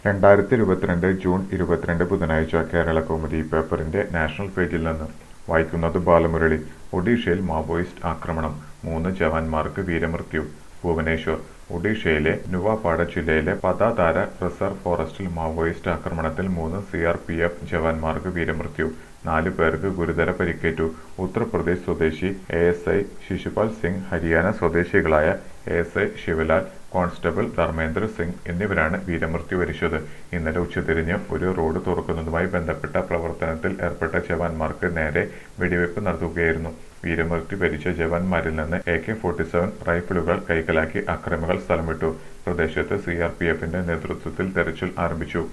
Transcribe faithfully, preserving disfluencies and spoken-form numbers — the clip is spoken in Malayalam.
രണ്ടായിരത്തി ഇരുപത്തിരണ്ട് ജൂൺ ഇരുപത്തിരണ്ട് ബുധനാഴ്ച കേരളകൗമുദി പേപ്പറിന്റെ നാഷണൽ പേജിൽ നിന്ന് വായിക്കുന്നത് ബാലമുരളി. ഒഡീഷയിൽ മാവോയിസ്റ്റ് ആക്രമണം, മൂന്ന് ജവാന്മാർക്ക് വീരമൃത്യു. ഭുവനേശ്വർ. ഒഡീഷയിലെ നുവാപാഡ ജില്ലയിലെ പതാതാര റിസർവ് ഫോറസ്റ്റിൽ മാവോയിസ്റ്റ് ആക്രമണത്തിൽ മൂന്ന് സി ആർ പി എഫ് ജവാന്മാർക്ക് വീരമൃത്യു. നാല് പേർക്ക് ഗുരുതര പരിക്കേറ്റു. ഉത്തർപ്രദേശ് സ്വദേശി A S I Shishupal Singh, Haryana സ്വദേശികളായ A S I Shivlal, constable Dharmendra Singh എന്നിവരാണ് വീരമൃത്യു വരിച്ചത്. ഇന്നലെ ഉച്ചതിരിഞ്ഞ് ഒരു റോഡ് തുറക്കുന്നതുമായി ബന്ധപ്പെട്ട പ്രവർത്തനത്തിൽ ഏർപ്പെട്ട ജവാന്മാർക്ക് നേരെ വെടിവയ്പ് നടത്തുകയായിരുന്നു. വീരമൃത്യു വരിച്ച ജവാന്മാരിൽ നിന്ന് എ കെ ഫോർട്ടി സെവൻ റൈഫിളുകൾ കൈക്കലാക്കി അക്രമികൾ സ്ഥലം വിട്ടു. പ്രദേശത്ത് സി ആർ പി എഫിന്റെ നേതൃത്വത്തിൽ തെരച്ചിൽ ആരംഭിച്ചു.